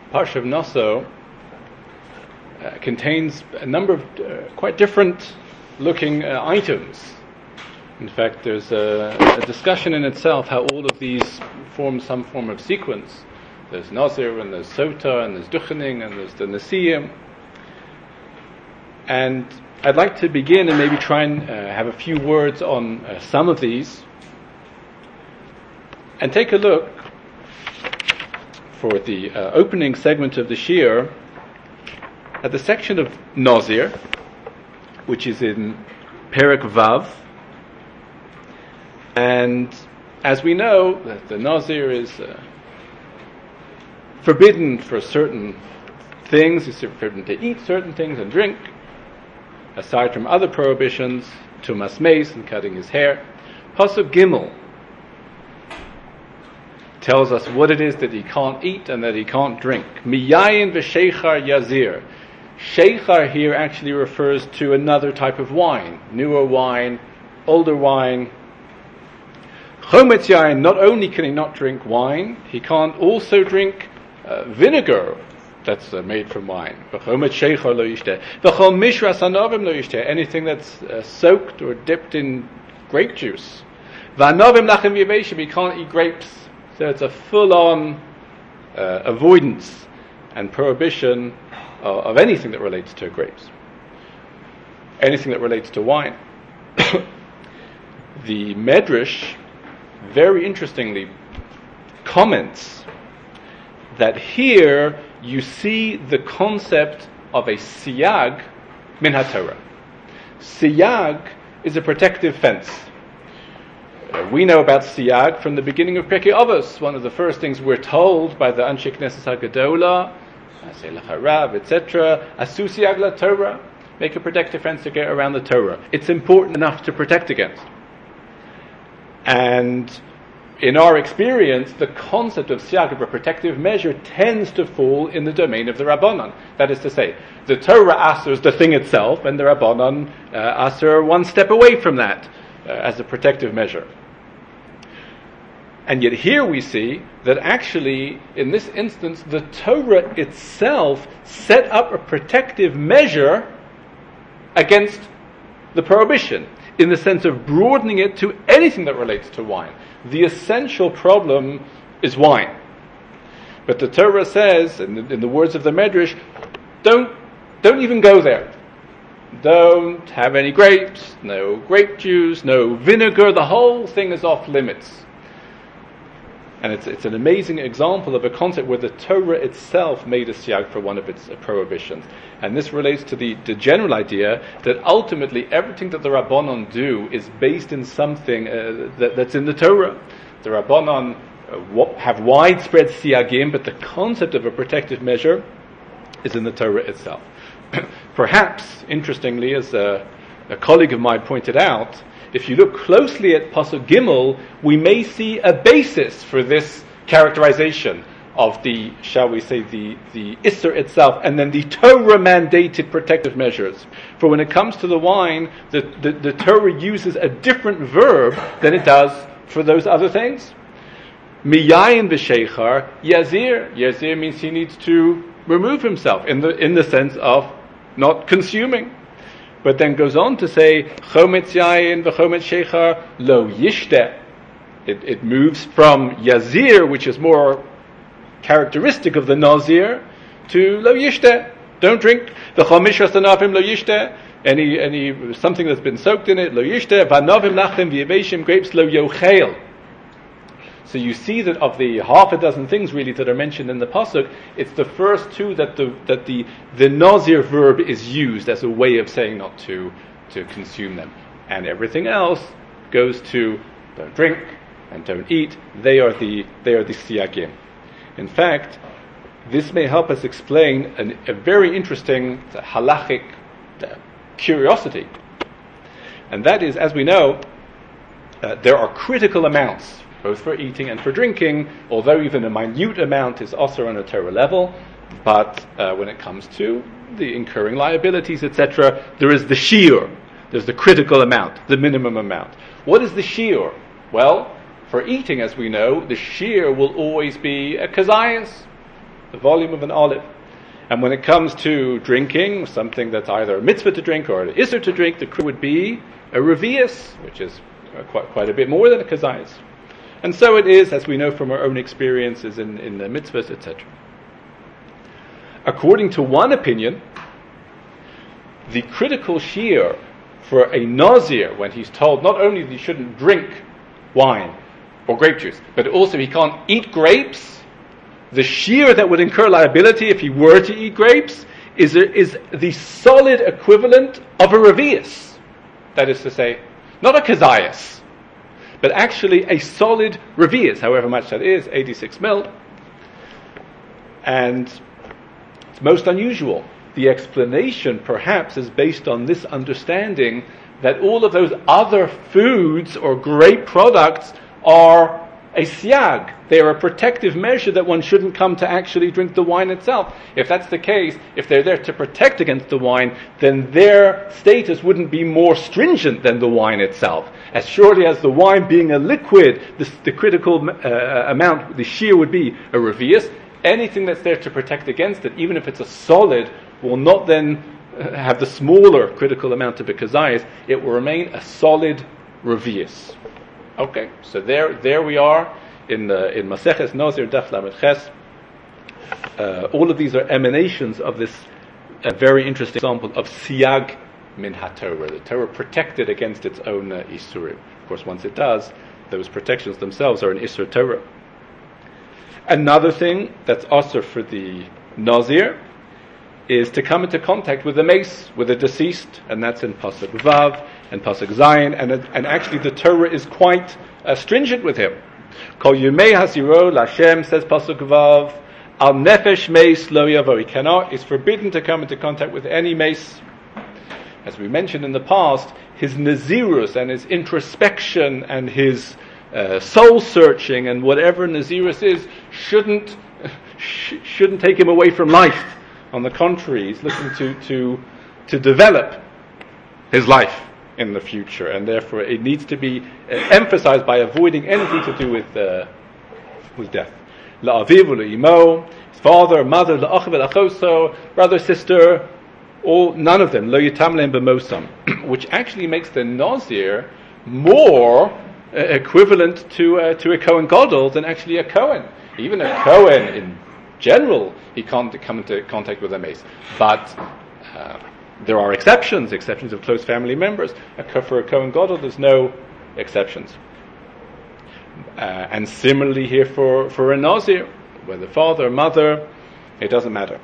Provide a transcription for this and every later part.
Parsha of Naso contains a number of quite different looking items. In fact, there's a discussion in itself how all of these form some form of sequence. There's Nazir, and there's Sota, and there's Duchening, and there's the Nesiyim. And I'd like to begin and maybe try and have a few words on some of these, and take a look for the opening segment of the Shir at the section of Nazir, which is in Perek Vav. And as we know, that the Nazir is forbidden for certain things. He's forbidden to eat certain things and drink, aside from other prohibitions, tumas meis and cutting his hair. Pasuk Gimel tells us what it is that he can't eat and that he can't drink. Miyayin v'sheichar yazir. Sheichar here actually refers to another type of wine, newer wine, older wine. Chometz yayin, not only can he not drink wine, he can't also drink vinegar that's made from wine. Anything that's soaked or dipped in grape juice. He can't eat grapes. So it's a full-on avoidance and prohibition of anything that relates to grapes. Anything that relates to wine. The Medrash, very interestingly, comments that here you see the concept of a siyag min haTorah. Siyag is a protective fence. We know about siyag from the beginning of Pirkei Avos. One of the first things we're told by the Anshe Knesset HaGedola, Selach HaRav, etc., Asu siyag laTorah, make a protective fence to get around the Torah. It's important enough to protect against. And in our experience, the concept of siyag, of a protective measure, tends to fall in the domain of the Rabbanan. That is to say, the Torah asers the thing itself, and the Rabbanan aser one step away from that as a protective measure. And yet here we see that actually, in this instance, the Torah itself set up a protective measure against the prohibition, in the sense of broadening it to anything that relates to wine. The essential problem is wine. But the Torah says, in the words of the Medrash, don't even go there. Don't have any grapes, no grape juice, no vinegar. The whole thing is off limits. And it's an amazing example of a concept where the Torah itself made a siyag for one of its prohibitions. And this relates to the general idea that ultimately everything that the Rabbanon do is based in something that's in the Torah. The Rabbanon have widespread siyagim, but the concept of a protective measure is in the Torah itself. Perhaps, interestingly, as a colleague of mine pointed out, if you look closely at Pasuk Gimel, we may see a basis for this characterization of the, shall we say, the Isser itself, and then the Torah-mandated protective measures. For when it comes to the wine, the Torah uses a different verb than it does for those other things. Miyayin v'sheichar yazir. Yazir means he needs to remove himself in the sense of not consuming. But then goes on to say, Chometz yayin v'chometz sheichar lo yishteh. It moves from yazir, which is more characteristic of the Nazir, to lo yishteh. Don't drink. V'chomishras anavim lo yishteh. Any something that's been soaked in it, lo yishteh. V'anavim lachem v'yeveshim, grapes lo yochel. So you see that of the half a dozen things really that are mentioned in the pasuk, it's the first two that the Nazir verb is used as a way of saying not to consume them, and everything else goes to don't drink and don't eat. They are the siyagim. In fact, this may help us explain a very interesting halachic curiosity, and that is, as we know, there are critical amounts both for eating and for drinking, although even a minute amount is also on a Torah level. But when it comes to the incurring liabilities, etc., there is the shiur. There's the critical amount, the minimum amount. What is the shiur? Well, for eating, as we know, the shiur will always be a kazayas. the volume of an olive. And when it comes to drinking, something that's either a mitzvah to drink or an isser to drink, the kru would be a revius, which is quite a bit more than a kazayas. And so it is, as we know from our own experiences in the mitzvahs, etc. According to one opinion, the critical shear for a nazir, when he's told not only that he shouldn't drink wine or grape juice, but also he can't eat grapes, the shear that would incur liability if he were to eat grapes is the solid equivalent of a revius. That is to say, not a kazayas, but actually a solid revius, however much that is, 86 mil. And it's most unusual. The explanation, perhaps, is based on this understanding that all of those other foods or grape products are a siag. They are a protective measure that one shouldn't come to actually drink the wine itself. If that's the case, if they're there to protect against the wine, then their status wouldn't be more stringent than the wine itself. As surely as the wine being a liquid, the critical amount, the shear would be a revius. Anything that's there to protect against it, even if it's a solid, will not then have the smaller critical amount of a kazayas. It will remain a solid revius. Okay, so there we are in Maseches Nazir Daf Lamed Ches. All of these are emanations of this very interesting example of siyag min haTorah. The Torah protected against its own isurim. Of course, once it does, those protections themselves are an isur Torah. Another thing that's also for the nazir is to come into contact with the mace, with the deceased, and that's in Pasuk Vav and Pasuk Zayin, and actually the Torah is quite stringent with him. Kol Yumei Hasiro Lashem, says Pasuk Vav, Al Nefesh Meis Lo Yavo. He is forbidden to come into contact with any mace. As we mentioned in the past, his nazirus and his introspection and his soul searching and whatever nazirus is shouldn't take him away from life. On the contrary, he's looking to develop his life in the future, and therefore it needs to be emphasized by avoiding anything to do with death. La'aviv u'le'imo, his father, mother, la'achiv u'lachoso, brother, sister, none of them, lo yitam lehem b'mosam, which actually makes the nazir more equivalent to a Kohen Gadol than actually a Kohen. Even a Kohen in general, he can't come into contact with a mace. But there are exceptions of close family members. For a Kohen Gadol, there's no exceptions. And similarly here for a nazir, whether father or mother, it doesn't matter.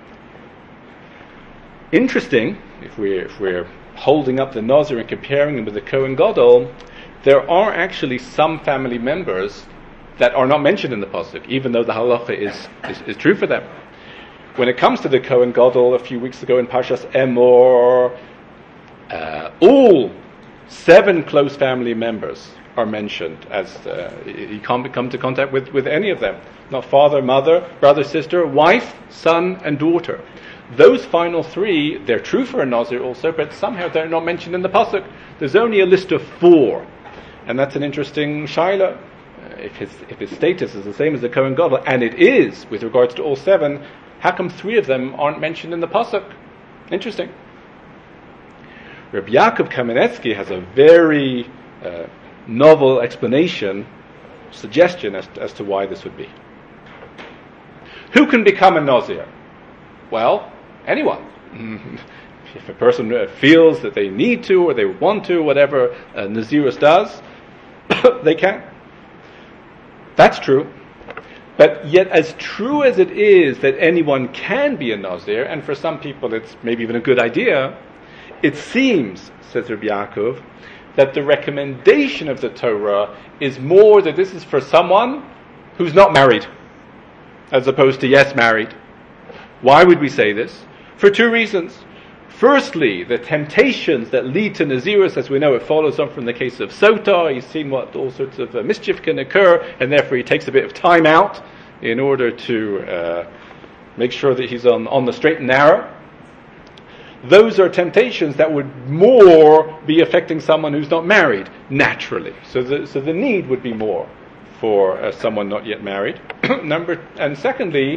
Interesting, if we're holding up the nazir and comparing him with the Kohen Gadol, there are actually some family members that are not mentioned in the pasuk, even though the halacha is true for them. When it comes to the Kohen Gadol, a few weeks ago in Parshas Emor, all 7 close family members are mentioned as he can't come to contact with any of them. Not father, mother, brother, sister, wife, son, and daughter. Those final 3, they're true for a nazir also, but somehow they're not mentioned in the pasuk. There's only a list of 4, and that's an interesting shaila. If his status is the same as the Kohen Gadol, and it is with regards to all 7, how come 3 of them aren't mentioned in the pasuk? Interesting. Rabbi Yaakov Kamenetsky has a very novel suggestion as to why this would be. Who can become a nazir? Well, anyone. If a person feels that they need to or they want to, whatever nazirus does, they can. That's true. But yet, as true as it is that anyone can be a nazir, and for some people it's maybe even a good idea, it seems, says Rabbi Yaakov, that the recommendation of the Torah is more that this is for someone who's not married, as opposed to yes, married. Why would we say this? For 2 reasons. Firstly, the temptations that lead to nazirus, as we know, it follows on from the case of Sota. He's seen what all sorts of mischief can occur, and therefore he takes a bit of time out in order to make sure that he's on the straight and narrow. Those are temptations that would more be affecting someone who's not married, naturally. So the need would be more for someone not yet married. And secondly,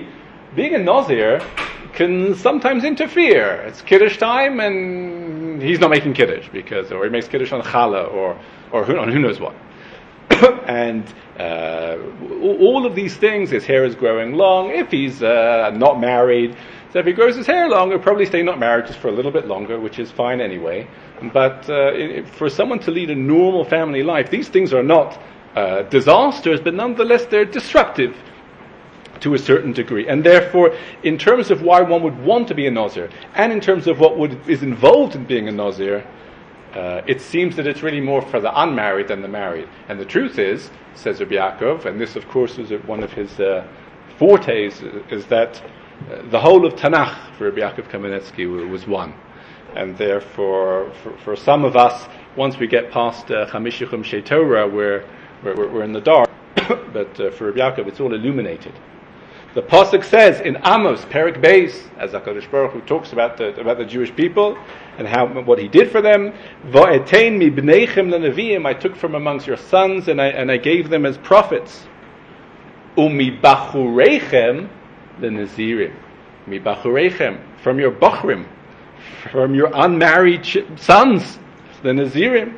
being a Nazir can sometimes interfere. It's Kiddush time and he's not making Kiddush or he makes Kiddush on Challah or who knows what. And all of these things, his hair is growing long. If he's not married, so if he grows his hair long, he'll probably stay not married just for a little bit longer, which is fine anyway. But for someone to lead a normal family life, these things are not disasters, but nonetheless they're disruptive to a certain degree. And therefore, in terms of why one would want to be a Nazir, and in terms of what is involved in being a Nazir, it seems that it's really more for the unmarried than the married. And the truth is, says Rabbi Yaakov, and this of course was one of his fortes, is that the whole of Tanakh for Rabbi Yaakov Kamenetsky was one. And therefore, for some of us, once we get past Chamish Chumshei Torah, we're in the dark. But for Rabbi Yaakov, it's all illuminated. The pasuk says in Amos, Perek Beis, as HaKadosh Baruch Hu talks about the Jewish people and what He did for them. Va'etein mi bneichem leneviim, I took from amongst your sons and I gave them as prophets. Umi bachureichem lenazirim, mi bachureichem, from your bachrim, from your unmarried sons, the Nazirim.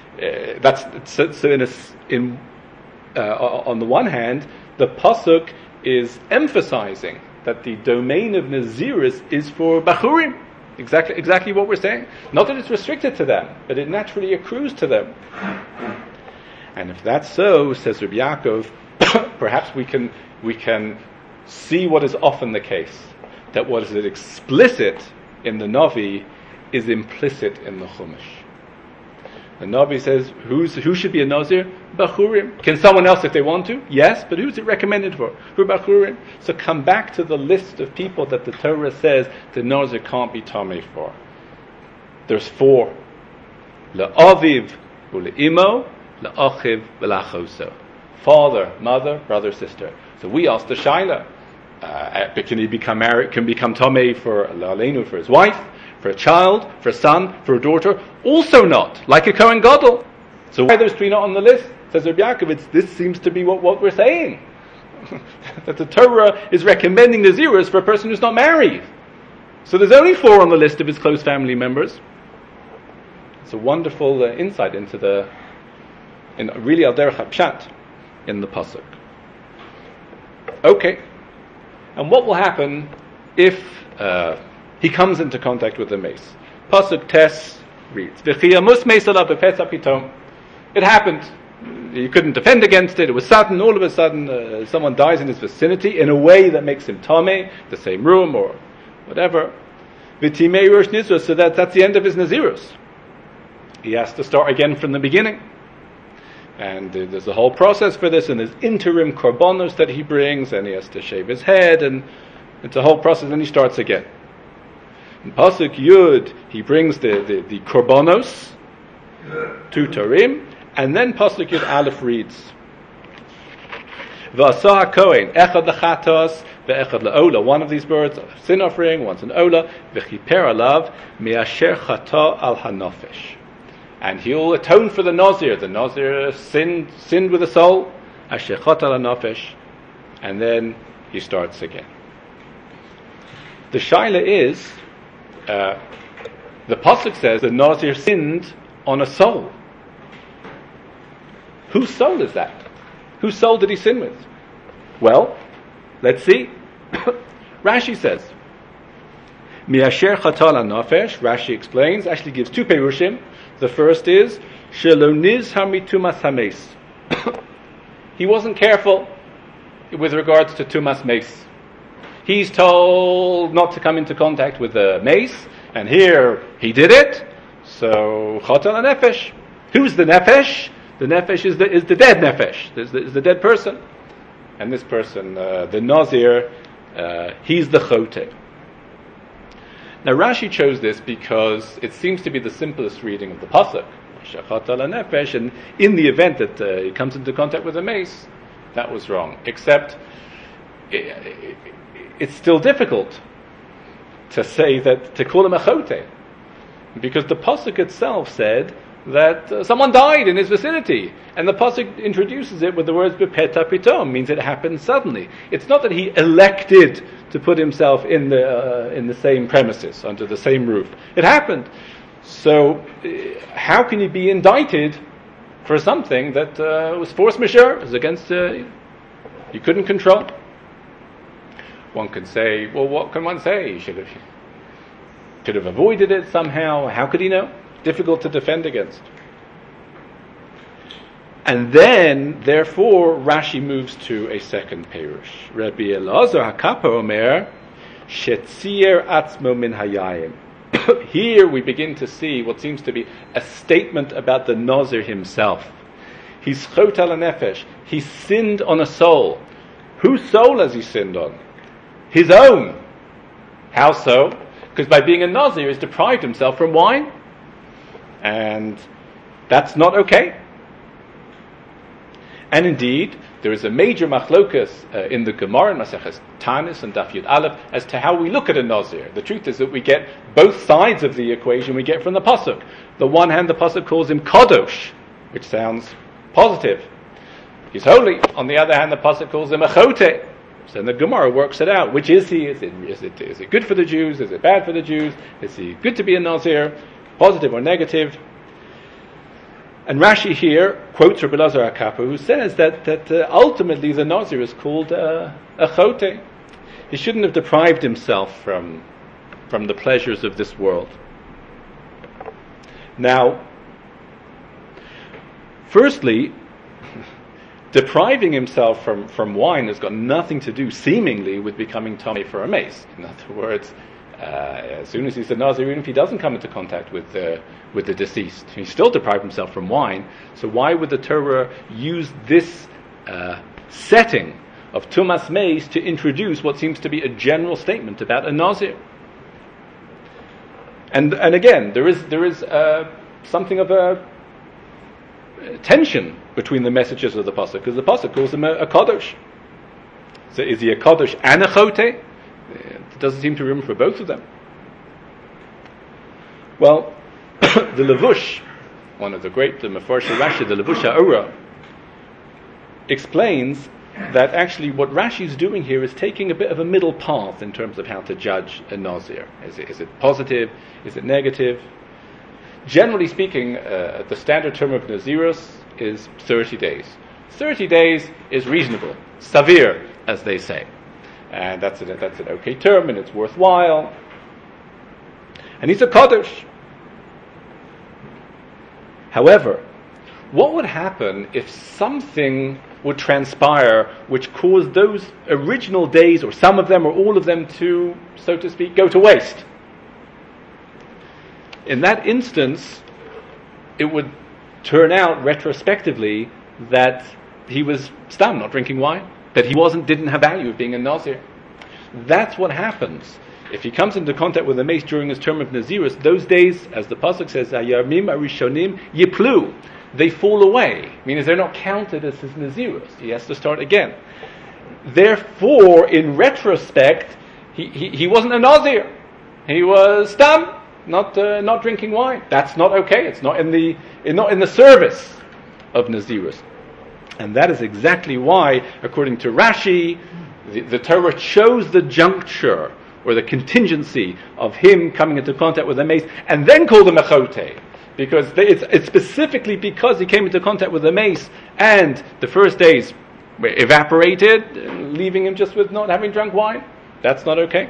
On the one hand, the pasuk is emphasizing that the domain of Naziris is for Bachurim. Exactly what we're saying. Not that it's restricted to them, but it naturally accrues to them. And if that's so, says Rabbi Yaakov, perhaps we can see what is often the case, that what is explicit in the Navi is implicit in the Chumash. The Navi says, who should be a Nazir? Bachurim. Can someone else if they want to? Yes, but who's it recommended for? For Bachurim. So come back to the list of people that the Torah says the Nazir can't be Tamei for. There's 4. La'aviv u'le'imo, la'achiv v'la'choso. Father, mother, brother, sister. So we ask the Shaila, can he become married, can become Tamei for La'aleinu, for his wife, for a child, for a son, for a daughter? Also not, like a Kohen Gadol. So why are those 3 not on the list? Says Rabbi Yaakov, this seems to be what we're saying. That the Torah is recommending Naziris for a person who's not married. So there's only 4 on the list of his close family members. It's a wonderful insight into really al derech hapshat in the pasuk. Okay, and what will happen if he comes into contact with the mace? Pasuk Tes reads, it happened. He couldn't defend against it. It was sudden. All of a sudden, someone dies in his vicinity in a way that makes him tamei, the same room or whatever. So that's the end of his Nazirus. He has to start again from the beginning. And there's a whole process for this, and there's interim korbanos that he brings, and he has to shave his head, and it's a whole process, and he starts again. In Pasuk Yud, he brings the korbanos, 2 Torim, and then Pasuk Yud Aleph reads, V'asa HaKohen, echad lechatos, ve'echad le'ola. One of these birds, a sin offering, one's an ola, v'chiper alav, me'asher chata al hanofesh. And he'll atone for the Nazir. The Nazir sinned with the soul, asher chata al hanofesh, and then he starts again. The shaila is, the pasuk says the Nazir sinned on a soul. Whose soul is that? Whose soul did he sin with? Well, let's see. Rashi says, Mi'asher chatal hanafesh. Rashi explains, actually gives 2 perushim. The first is, Shelo nizhar mitumas hameis. He wasn't careful with regards to tumas mace. He's told not to come into contact with the mace, and here he did it. So chatal hanefesh. Who's the nefesh? The nefesh is the dead nefesh. Is the dead person, and this person, the Nazir, he's the chote. Now Rashi chose this because it seems to be the simplest reading of the pasuk, chatal hanefesh, and in the event that he comes into contact with a mace, that was wrong. Except it's still difficult to say that, to call him a chote, because the pasuk itself said that someone died in his vicinity, and the pasuk introduces it with the words "bepeta pitom," means it happened suddenly. It's not that he elected to put himself in the same premises, under the same roof. It happened. So, how can he be indicted for something that was force majeure, was against he couldn't control? One could say, well, what can one say? He should have avoided it somehow. How could he know? Difficult to defend against. And then, therefore, Rashi moves to a second perush. Rabbi Elazar HaKappa Omer, Shetzier Atzmo Min Hayayim. Here we begin to see what seems to be a statement about the Nazir himself. He's chot al nefesh. He sinned on a soul. Whose soul has he sinned on? His own. How so? Because by being a Nazir, he's deprived himself from wine. And that's not okay. And indeed, there is a major machlokas in the Gemara, in Maseches Tanis and Daf Yud Aleph, as to how we look at a Nazir. The truth is that we get both sides of the equation we get from the Pasuk. The one hand, the Pasuk calls him Kadosh, which sounds positive. He's holy. On the other hand, the Pasuk calls him a Chote. So then the Gemara works it out. Which is he? Is it good for the Jews? Is it bad for the Jews? Is he good to be a Nazir? Positive or negative? And Rashi here quotes Rabbi Elazar HaKappa, who says that ultimately the Nazir is called a chote. He shouldn't have deprived himself from the pleasures of this world. Now, firstly, depriving himself from wine has got nothing to do, seemingly, with becoming tamei for a mace. In other words, as soon as he's a Nazir, even if he doesn't come into contact with the deceased, he still deprived himself from wine. So why would the Torah use this setting of Tumas Meis to introduce what seems to be a general statement about a Nazir? And again, there is something of a tension between the messages of the Pasuk, because the Pasuk calls him a Kadosh. So is he a Kadosh and a Chote? It doesn't seem to be room for both of them. Well, the Levush, one of the Mefarshei Rashi, the Levush HaOra, explains that actually what Rashi is doing here is taking a bit of a middle path in terms of how to judge a Nazir. Is it positive? Is it negative? Generally speaking, the standard term of Nazirus is 30 days. 30 days is reasonable, savir, as they say. And that's an okay term, and it's worthwhile. And he's a Kaddish. However, what would happen if something would transpire which caused those original days, or some of them or all of them, to, so to speak, go to waste? In that instance, it would turn out retrospectively that he was stam, not drinking wine, that he didn't have value of being a Nazir. That's what happens. If he comes into contact with a mace during his term of Nazirus, those days, as the Pasuk says, Hayarmim Arishonim Yiplu, they fall away, meaning they're not counted as his Nazirus. He has to start again. Therefore, in retrospect, he wasn't a Nazir. He was stam, not drinking wine. That's not okay. It's not in the service of Nazirus. And that is exactly why, according to Rashi, the Torah chose the juncture or the contingency of him coming into contact with a mace and then called him a chote. Because it's specifically because he came into contact with the mace and the first days were evaporated, leaving him just with not having drunk wine. That's not okay.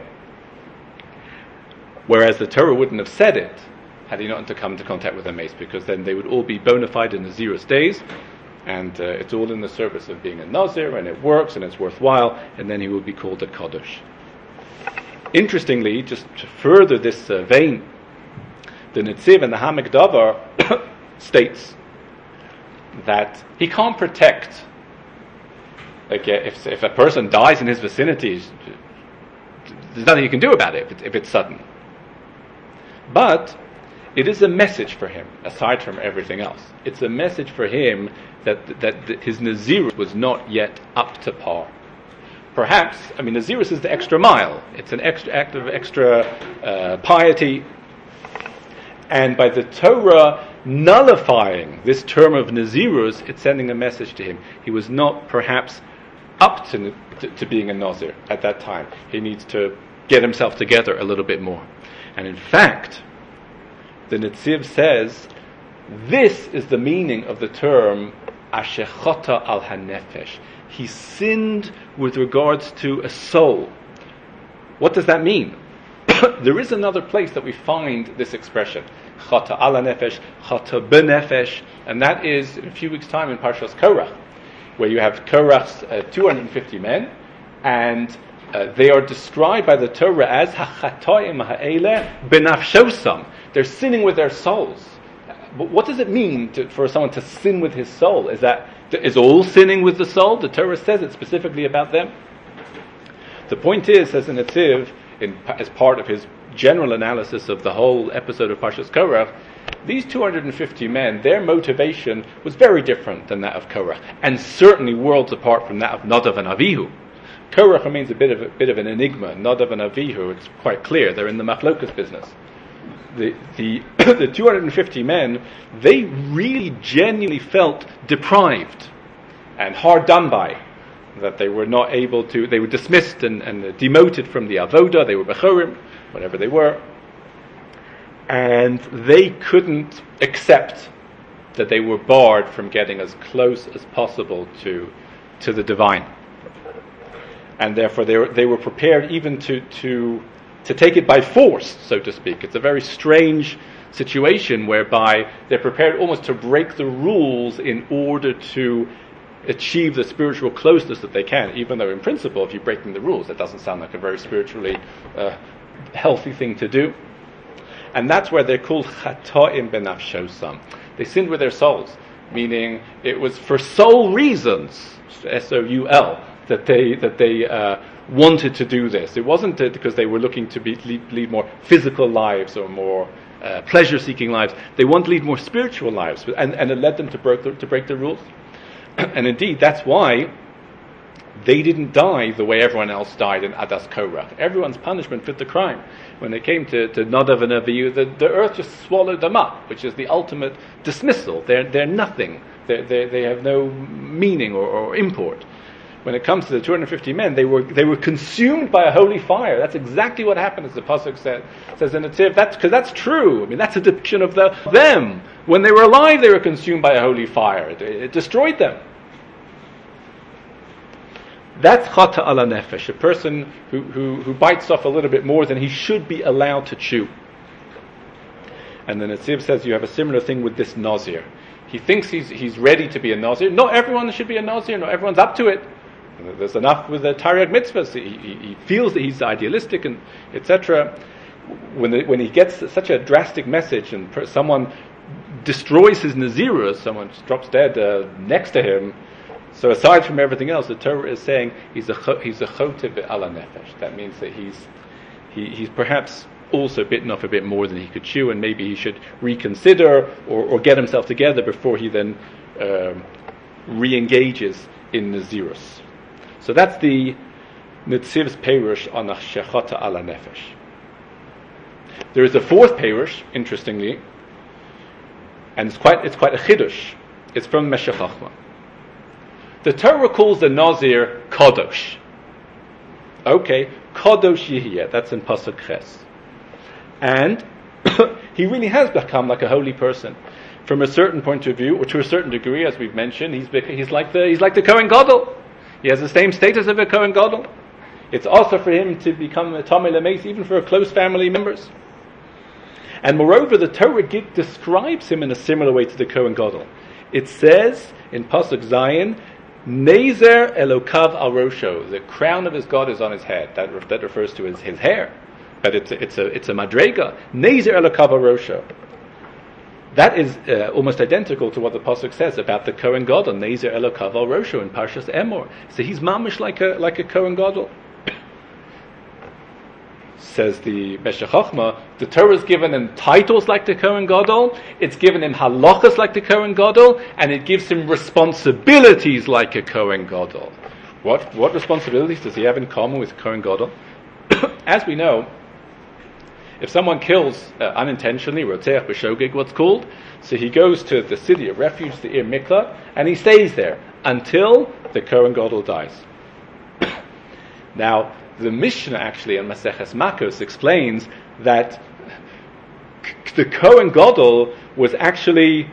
Whereas the Torah wouldn't have said it had he not come into contact with a mace, because then they would all be bona fide in Nazirus days. And it's all in the service of being a Nazir, and it works, and it's worthwhile, and then he will be called a Kaddish. Interestingly, just to further this vein, the Netziv and the Hamek Davar states that he can't protect, like if a person dies in his vicinity, there's nothing you can do about it if it's sudden. But it is a message for him, aside from everything else. It's a message for him that his Nazirus was not yet up to par. Perhaps, Nazirus is the extra mile. It's an extra act of extra piety. And by the Torah nullifying this term of Nazirus, it's sending a message to him. He was not perhaps up to being a Nazir at that time. He needs to get himself together a little bit more. And in fact, the Netziv says, this is the meaning of the term Asher Chata al Hanefesh. He sinned with regards to a soul. What does that mean? There is another place that we find this expression, Chata al Hanefesh, Chata benefesh, and that is in a few weeks' time in Parshas Korach, where you have Korach's 250 men, and they are described by the Torah as hachatoim ha'ele benafshosam. They're sinning with their souls. But what does it mean for someone to sin with his soul? Is all sinning with the soul? The Torah says it specifically about them. The point is, says the Netziv, as part of his general analysis of the whole episode of Parshas Korach, these 250 men, their motivation was very different than that of Korach, and certainly worlds apart from that of Nadav and Avihu. Korach remains a bit of an enigma. Nadav and Avihu, it's quite clear, they're in the machlokas business. The 250 men, they really genuinely felt deprived and hard done by, that they were not able to, they were dismissed and demoted from the avoda, they were bechorim, whatever they were, and they couldn't accept that they were barred from getting as close as possible to the divine. And therefore they were prepared even to take it by force, so to speak. It's a very strange situation whereby they're prepared almost to break the rules in order to achieve the spiritual closeness that they can, even though in principle, if you're breaking the rules, that doesn't sound like a very spiritually healthy thing to do. And that's where they're called chatoim benafshosam. They sinned with their souls, meaning it was for soul reasons, S-O-U-L, that they wanted to do this. It wasn't because they were looking to lead more physical lives or more pleasure-seeking lives. They wanted to lead more spiritual lives, and it led them to break the rules. And indeed, that's why they didn't die the way everyone else died in Adas Korach. Everyone's punishment fit the crime. When they came to Nadav and Avihu, the earth just swallowed them up, which is the ultimate dismissal. They're nothing. They have no meaning or import. When it comes to the 250 men, they were consumed by a holy fire. That's exactly what happened, as the pasuk says in the Tiv. Because that's true. I mean, that's a depiction of them. When they were alive, they were consumed by a holy fire. It destroyed them. That's chata ala nefesh, a person who bites off a little bit more than he should be allowed to chew. And then the Netziv says you have a similar thing with this Nazir. He thinks he's ready to be a Nazir. Not everyone should be a Nazir. Not everyone's up to it. There's enough with the Tariq mitzvahs. He feels that he's idealistic and etc. When he gets such a drastic message and someone destroys his Nazirus, someone drops dead next to him. So aside from everything else, the Torah is saying he's a chotev ala nefesh. That means that he's perhaps also bitten off a bit more than he could chew, and maybe he should reconsider or get himself together before he then re-engages in Nazirus. So that's the Netziv's Perush on Shechata ala Nefesh. There is a fourth Perush, interestingly, and it's quite a Chiddush. It's from Meshech Chochmah. The Torah calls the Nazir Kadosh. Okay, Kadosh Yihiyeh, that's in Pasuk Ches. And he really has become like a holy person. From a certain point of view, or to a certain degree, as we've mentioned, he's like the Kohen Gadol. He has the same status of a Kohen Gadol. It's also for him to become a Tamei Lameis, even for close family members. And moreover, the Torah describes him in a similar way to the Kohen Gadol. It says in Pasuk Zayin, Nezer Elokav al Rosho, the crown of his God is on his head. That refers to his hair, but it's a madrega. Nezer Elokav al Rosho. That is almost identical to what the pasuk says about the Kohen Gadol, Nezer Elokav al Rosho in Parshas Emor. So he's mamish like a Kohen Gadol. Says the Meshech Chochmah, the Torah is given him titles like the Kohen Gadol, it's given him halachas like the Kohen Gadol, and it gives him responsibilities like a Kohen Gadol. What responsibilities does he have in common with Kohen Gadol? As we know, if someone kills unintentionally, Rotzeach B'Shogeg, what's called, so he goes to the city of refuge, the Ir Mikla, and he stays there until the Kohen Gadol dies. Now, the Mishnah actually in Maseches Makos explains that the Kohen Gadol was actually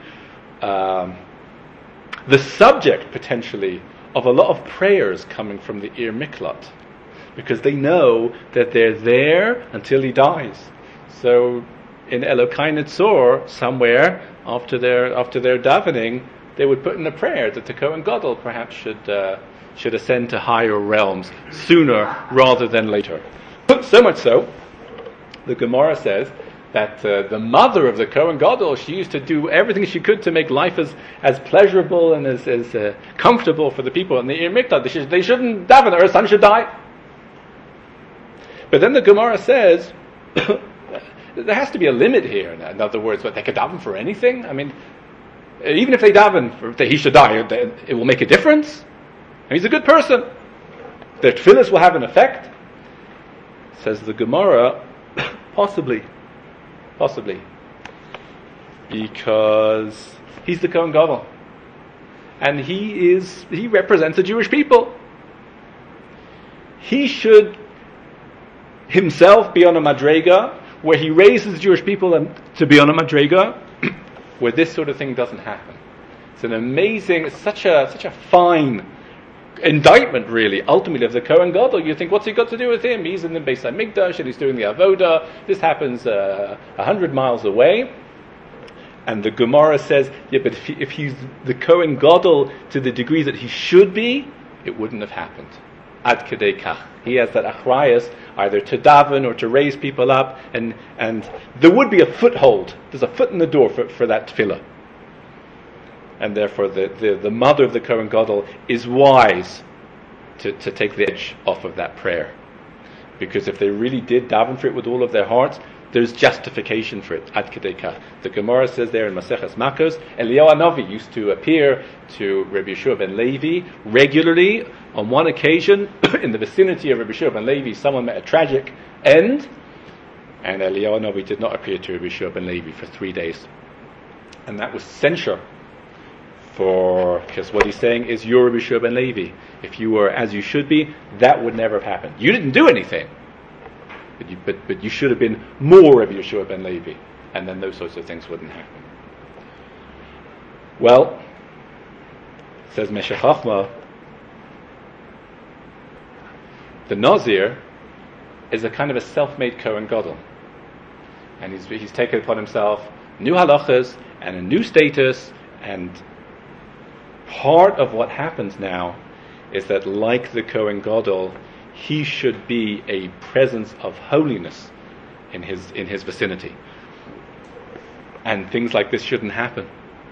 the subject, potentially, of a lot of prayers coming from the Ir Miklat, because they know that they're there until he dies. So, in Elokai Netzor, somewhere after their davening, they would put in a prayer that the Kohen Gadol perhaps should ascend to higher realms sooner rather than later. So much so, the Gemara says that the mother of the Kohen Gadol, she used to do everything she could to make life as pleasurable and as comfortable for the people in the Ir Miklat. They shouldn't daven, or her son should die. But then the Gemara says there has to be a limit here. In other words, they could daven for anything. I mean, even if they daven that he should die, it will make a difference. And he's a good person. Their tefillos will have an effect. Says the Gemara, possibly, because he's the Kohen Gadol, and he represents the Jewish people. He should himself be on a madrega where he raises the Jewish people to be on a madrega where this sort of thing doesn't happen. It's an amazing, such a fine indictment, really, ultimately, of the Kohen Gadol. You think, what's he got to do with him? He's in the Beis HaMikdash and he's doing the Avodah. This happens 100 miles away. And the Gemara says, yeah, but if he's the Kohen Gadol to the degree that he should be, it wouldn't have happened. Ad kedei kach. He has that achrayus either to daven or to raise people up, and there would be a foothold. There's a foot in the door for that tefillah. And therefore the mother of the Kohen Gadol is wise to take the edge off of that prayer. Because if they really did daven for it with all of their hearts, there's justification for it. Ad kedei kach. The Gemara says there in Maseches Makos, Eliyahu Hanavi used to appear to Rabbi Yeshua ben Levi regularly. On one occasion, in the vicinity of Rabbi Yeshua ben Levi, someone met a tragic end, and Eliyahu Hanavi did not appear to Rabbi Yeshua ben Levi for 3 days. And that was censure. Because what he's saying is, you're Rabbi Yeshua ben Levi. If you were as you should be, that would never have happened. You didn't do anything, but you should have been more Rabbi Yeshua ben Levi, and then those sorts of things wouldn't happen. Well, says Meshech Chochmah, the Nazir is a kind of a self-made Kohen Gadol, and he's taken upon himself new halachas and a new status. And part of what happens now is that, like the Kohen Gadol, he should be a presence of holiness in his vicinity, and things like this shouldn't happen.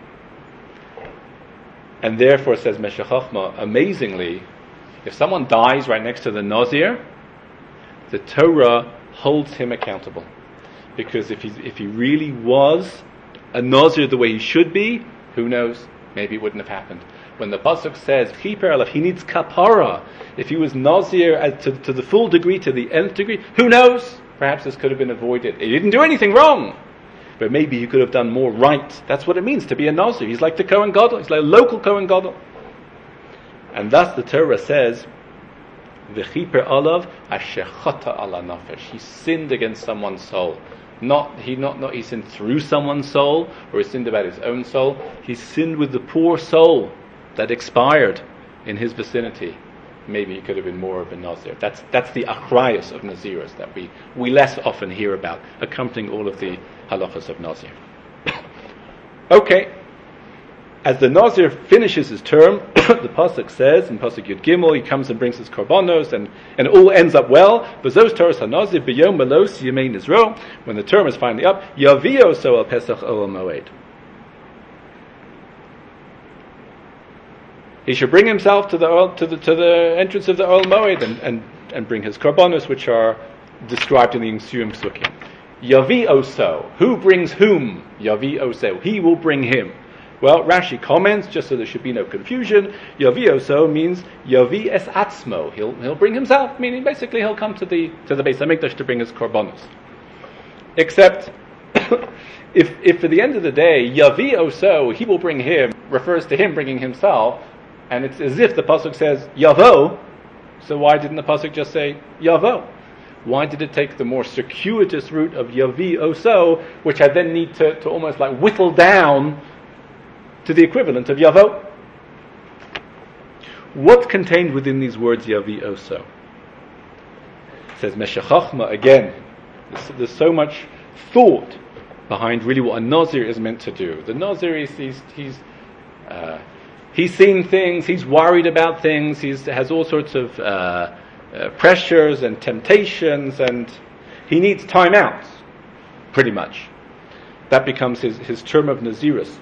And therefore, says Meshech Chochmah, amazingly, if someone dies right next to the Nazir, the Torah holds him accountable, because if he really was a Nazir the way he should be, who knows? Maybe it wouldn't have happened. When the pasuk says Chiper Elef, he needs kapara. If he was Nazir to the full degree, to the nth degree, who knows? Perhaps this could have been avoided. He didn't do anything wrong, but maybe he could have done more right. That's what it means to be a Nazir. He's like the Kohen Gadol. He's like a local Kohen Gadol. And thus the Torah says, V'chiper alav asher chata ala nafesh. He sinned against someone's soul. He sinned through someone's soul, or he sinned about his own soul. He sinned with the poor soul that expired in his vicinity. Maybe he could have been more of a Nazir. That's the achrayus of Naziros that we less often hear about, accompanying all of the halachas of Nazir. Okay. As the Nazir finishes his term, the pasuk says in pasuk Yud Gimel, he comes and brings his korbanos, and it all ends up well. B'zos Torah HaNazir b'yom melos yemei nizro. When the term is finally up, yavio so al Pesach Oel Moed. He should bring himself to the entrance of the Oel Moed and bring his korbanos, which are described in the Yisuyim Psukim. Yavi oso. Who brings whom? Yavi oso. He will bring him. Well, Rashi comments, just so there should be no confusion, Yavi oso means Yavi es atzmo. He'll bring himself, meaning basically he'll come to the Beis HaMikdash to bring his korbanos. Except, if at the end of the day, Yavi oso, he will bring him, refers to him bringing himself, and it's as if the pasuk says Yavo, So why didn't the pasuk just say Yavo? Why did it take the more circuitous route of Yavi Oso, which I then need to almost like whittle down to the equivalent of Yavo? What's contained within these words Yavi Oso? It says Meshech Chochma again. There's so much thought behind really what a Nazir is meant to do. The Nazir is he's seen things, he's worried about things, he has all sorts of pressures and temptations, and he needs time out, pretty much. That becomes his term of Nazirus.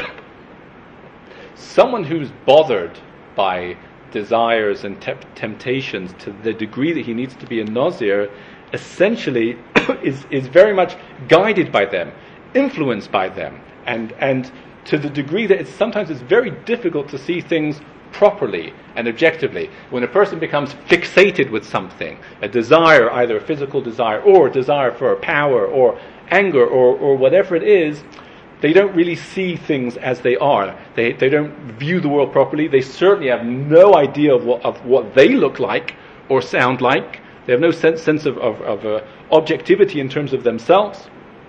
Someone who's bothered by desires and temptations to the degree that he needs to be a Nazir, essentially is very much guided by them, influenced by them, and to the degree that sometimes it's very difficult to see things properly and objectively. When a person becomes fixated with something, a desire, either a physical desire or a desire for power or anger or whatever it is, they don't really see things as they are. They don't view the world properly. They certainly have no idea of what they look like or sound like. They have no sense of objectivity in terms of themselves.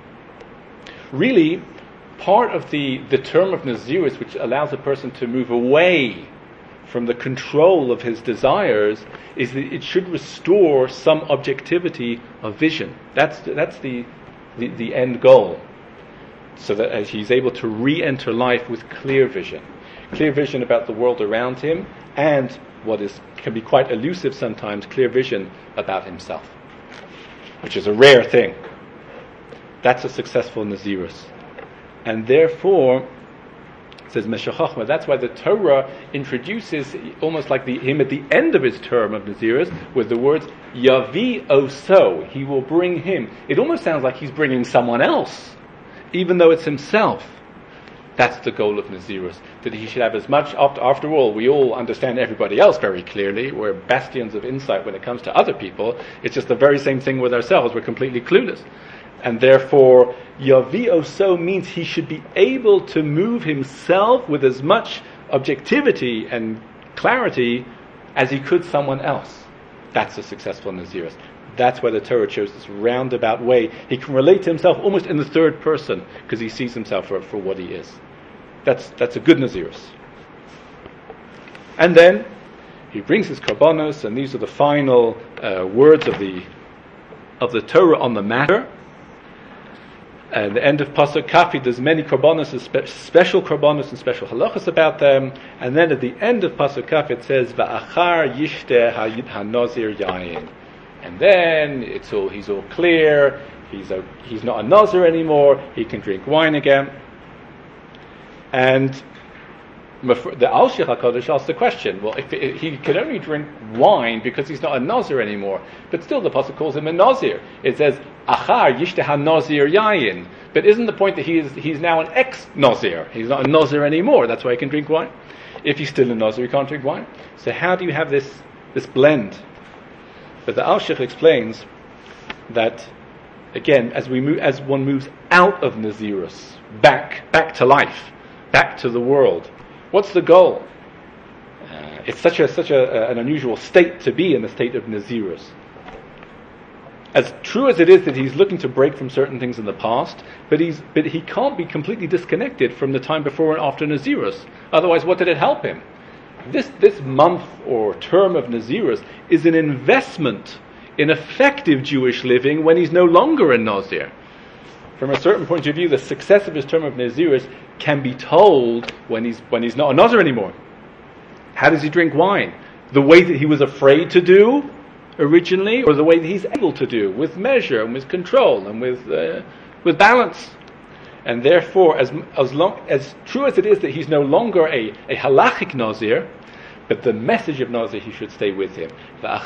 Really, part of the term of Nazirus, which allows a person to move away from the control of his desires, is that it should restore some objectivity of vision. That's the end goal, so that as he's able to re-enter life with clear vision about the world around him, and what can be quite elusive sometimes, clear vision about himself, which is a rare thing. That's a successful Nazirus. And therefore, says Meshech Chochma, that's why the Torah introduces almost like him at the end of his term of Nazirus with the words Yavi Oso, he will bring him. It almost sounds like he's bringing someone else, even though it's himself. That's the goal of Nazirus, that he should have as much. After all, we all understand everybody else very clearly. We're bastions of insight when it comes to other people. It's just the very same thing with ourselves. We're completely clueless. And therefore, Yavi Oso means he should be able to move himself with as much objectivity and clarity as he could someone else. That's a successful Nazirus. That's why the Torah chose this roundabout way. He can relate to himself almost in the third person, because he sees himself for what he is. That's a good Nazirus. And then he brings his korbanos, and these are the final words of the Torah on the matter. At the end of Pasuk Kafi, there's many korbanos, special korbanos and special halachas about them. And then at the end of Pasuk Kafi, it says, "Va'achar yishteh hanazir yayin." And then he's all clear. He's not a Nazir anymore. He can drink wine again. And the Al-Shich HaKadosh asks the question, well, if he can only drink wine because he's not a Nazir anymore, but still the Pasuk calls him a Nazir. It says, Achar Yishteh Nazir Yayin. But isn't the point that he's now an ex-Nazir? He's not a Nazir anymore, that's why he can drink wine. If he's still a Nazir, he can't drink wine. So how do you have this blend? But the Al-Shich explains that, again, as one moves out of Nazirus, back to life, back to the world, what's the goal? It's such an unusual state to be in, the state of Nazirus. As true as it is that he's looking to break from certain things in the past, but he can't be completely disconnected from the time before and after Nazirus. Otherwise, what did it help him? This month or term of Nazirus is an investment in effective Jewish living when he's no longer a Nazir. From a certain point of view, the success of his term of Nazirus can be told when he's not a Nazir anymore. How does he drink wine? The way that he was afraid to do originally, or the way that he's able to do, with measure and with control and with balance. And therefore, as true as it is that he's no longer a halachic Nazir, but the message of Nazir, he should stay with him.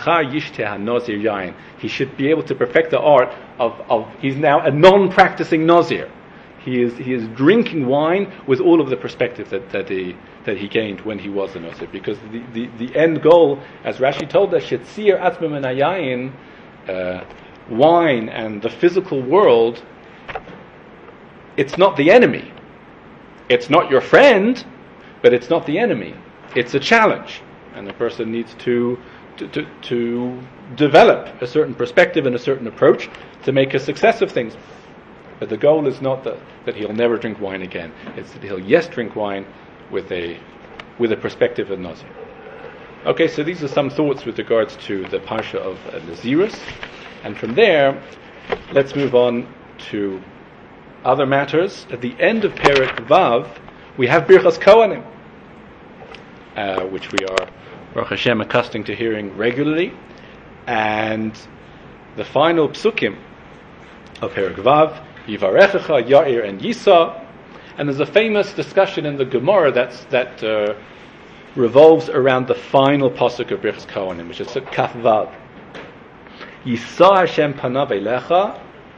He should be able to perfect the art of he's now a non-practicing Nazir. He is drinking wine with all of the perspective that he gained when he was a Nazir. Because the end goal, as Rashi told us, Shetzir Atzma Min Hayayin, wine and the physical world, it's not the enemy. It's not your friend, but it's not the enemy. It's a challenge, and the person needs to to develop a certain perspective and a certain approach to make a success of things. But the goal is not that he'll never drink wine again. It's that he'll drink wine with a perspective of Nazir. Okay, so these are some thoughts with regards to the Parsha of Nazirus. And from there, let's move on to other matters. At the end of Perek Vav, we have Birchas Kohanim, which we are, Baruch Hashem, accustomed to hearing regularly. And the final psukim of Perek Vav, Yivarechecha, Yair, and Yisa. And there's a famous discussion in the Gemara that revolves around the final pasuk of Birchas Kohanim, which is Kaf Vav. Yisa Hashem panav elecha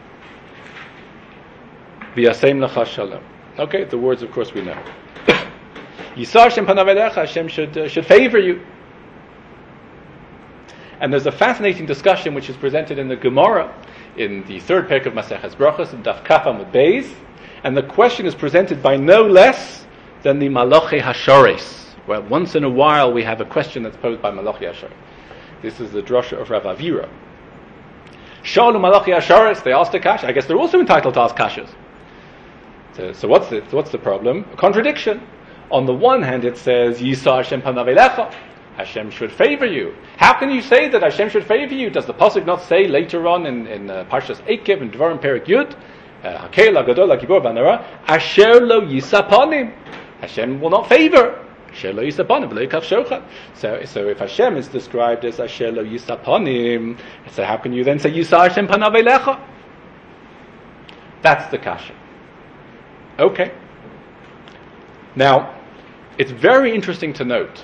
v'yasem lecha shalom. Okay, the words, of course, we know. Yisa Hashem panav elecha, Hashem should favor you. And there's a fascinating discussion which is presented in the Gemara in the third perek of Maseches Brachos, in Daf Kaf Amud Beis, and the question is presented by no less than the Malachi Hasharis. Well, once in a while we have a question that's posed by Malachi Hasharis. This is the drasha of Rav Avira. Shalu Malachi Hasharis, they asked a kasha. I guess they're also entitled to ask kashas. So what's the problem? A contradiction. On the one hand, it says Yisa Hashem panav elecha, Hashem should favor you. How can you say that Hashem should favor you? Does the pasuk not say later on in Parshas Eikev and Devarim Perek Yud, Hakel HaGadol HaGibor Banara, Asher lo yisapanim, Hashem will not favor. Asher lo yisapanim v'lo yikav shochat. So if Hashem is described as Asher lo yisapanim, so how can you then say Yisa Hashem panav elecha? That's the kasha. Okay. Now, it's very interesting to note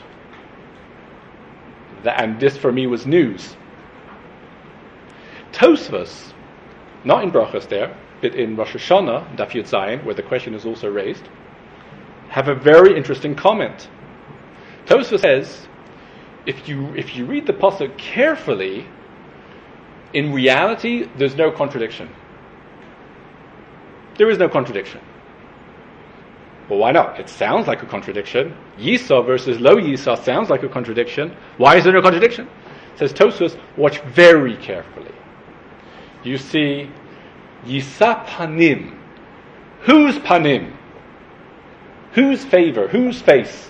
and this for me was news. Tosfos, not in Brachos there, but in Rosh Hashanah, Daf Yud Zayin, where the question is also raised, have a very interesting comment. Tosfos says, if you read the pasuk carefully, in reality, there's no contradiction. There is no contradiction. Well, why not? It sounds like a contradiction. Yisa versus Lo Yisa sounds like a contradiction. Why is there no contradiction? Says Tosfos, watch very carefully. You see, Yisa panim. Whose panim? Whose favor? Whose face?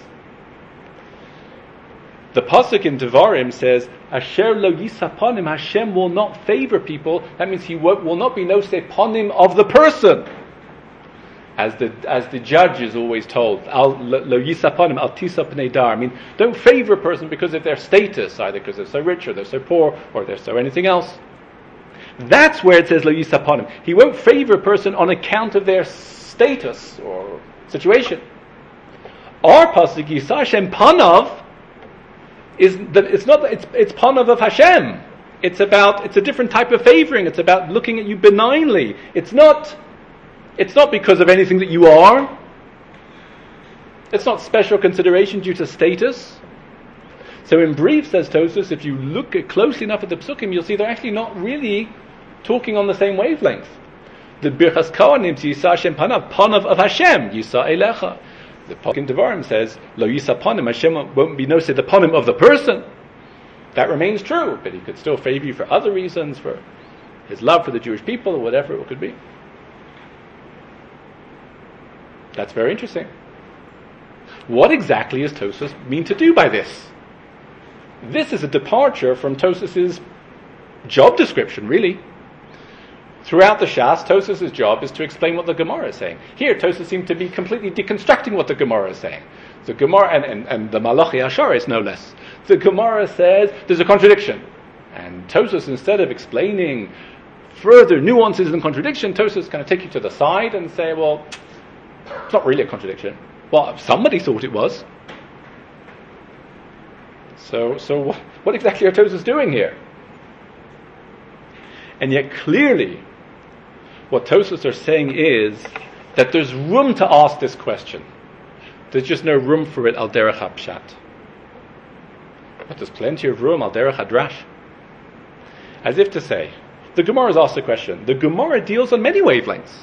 The pasuk in Devarim says, Asher lo yisa panim, Hashem will not favor people. That means he will not be no se panim of the person. As the judge is always told, lo yisa panim, al tisa pnei dar. I mean, don't favor a person because of their status, either because they're so rich or they're so poor or they're so anything else. That's where it says lo yisa panim. He won't favor a person on account of their status or situation. Our pasuk Yisa Hashem panav is that it's panav of Hashem. It's a different type of favoring. It's about looking at you benignly. It's not because of anything that you are. It's not special consideration due to status. So in brief, says Tosfos, if you look closely enough at the psukim, you'll see they're actually not really talking on the same wavelength. The Birchas Kohanim to Yisa Hashem panav of Hashem, Yisa Elecha. The pasuk in Devarim says, Lo Yisa panim, Hashem won't be no say the panim of the person. That remains true, but he could still favor you for other reasons, for his love for the Jewish people, or whatever it could be. That's very interesting. What exactly does Tosfos mean to do by this? This is a departure from Tosfos' job description, really. Throughout the Shas, Tosfos' job is to explain what the Gemara is saying. Here, Tosfos seems to be completely deconstructing what the Gemara is saying. The Gemara, and the Malachi Hasharis, no less. The Gemara says there's a contradiction. And Tosfos, instead of explaining further nuances in the contradiction, Tosfos kind of take you to the side and say, well, it's not really a contradiction. Well, somebody thought it was. So what exactly are Tosfos doing here? And yet clearly, what Tosfos are saying is that there's room to ask this question. There's just no room for it al derech hapshat. But there's plenty of room al derech hadrash. As if to say, the Gemara has asked the question. The Gemara deals on many wavelengths.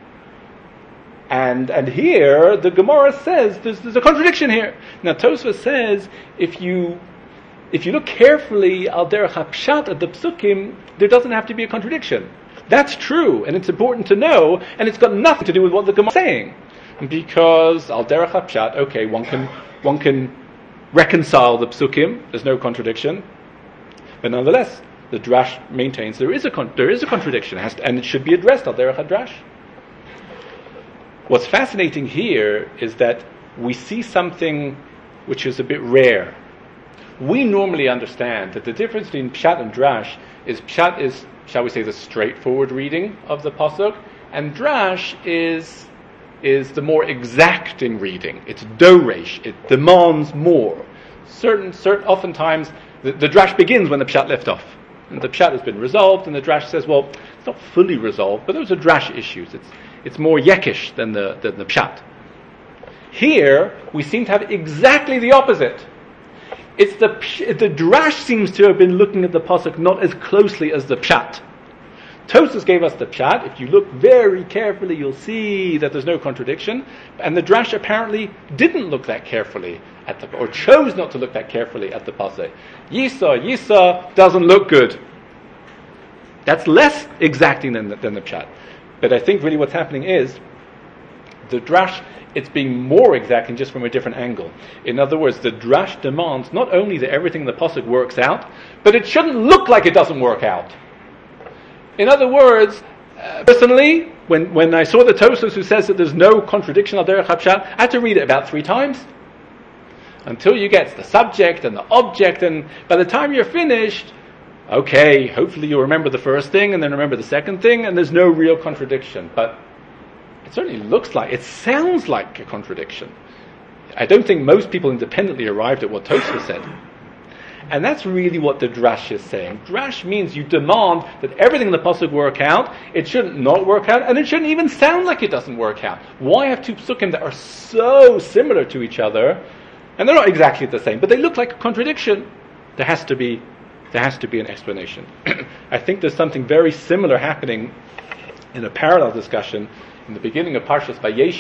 And here, the Gemara says there's a contradiction here. Now Tosfos says, if you if you look carefully al derech hapshat at the psukim, there doesn't have to be a contradiction. That's true, and it's important to know, and it's got nothing to do with what the Gemara is saying. Because al derech hapshat, okay, one can reconcile the psukim, there's no contradiction, but nonetheless, the drash maintains there is a contradiction, and it should be addressed al derech hadrash. What's fascinating here is that we see something which is a bit rare. We normally understand that the difference between pshat and drash is pshat is, shall we say, the straightforward reading of the pasuk, and drash is the more exacting reading. It's doresh. It demands more. Oftentimes, the drash begins when the pshat left off, and the pshat has been resolved, and the drash says, well, it's not fully resolved, but those are drash issues. It's more yekish than the pshat. Here, we seem to have exactly the opposite. It's the drash seems to have been looking at the pasuk not as closely as the pshat. Tosfos gave us the pshat. If you look very carefully, you'll see that there's no contradiction. And the drash apparently didn't look that carefully or chose not to look that carefully at the pasuk. Yisa doesn't look good. That's less exacting than the pshat. But I think really what's happening is the drash, it's being more exacting just from a different angle. In other words, the drash demands not only that everything in the pasuk works out, but it shouldn't look like it doesn't work out. In other words, personally, when I saw the Tosfos who says that there's no contradiction al derech hapshat, I had to read it about 3 times until you get the subject and the object, and by the time you're finished, okay, hopefully you'll remember the first thing and then remember the second thing, and there's no real contradiction. But it certainly it sounds like a contradiction. I don't think most people independently arrived at what Tosfos said. And that's really what the drash is saying. Drash means you demand that everything in the pasuk work out. It shouldn't not work out, and it shouldn't even sound like it doesn't work out. Why have 2 psukim that are so similar to each other, and they're not exactly the same, but they look like a contradiction? There has to be an explanation. I think there's something very similar happening in a parallel discussion in the beginning of Parshas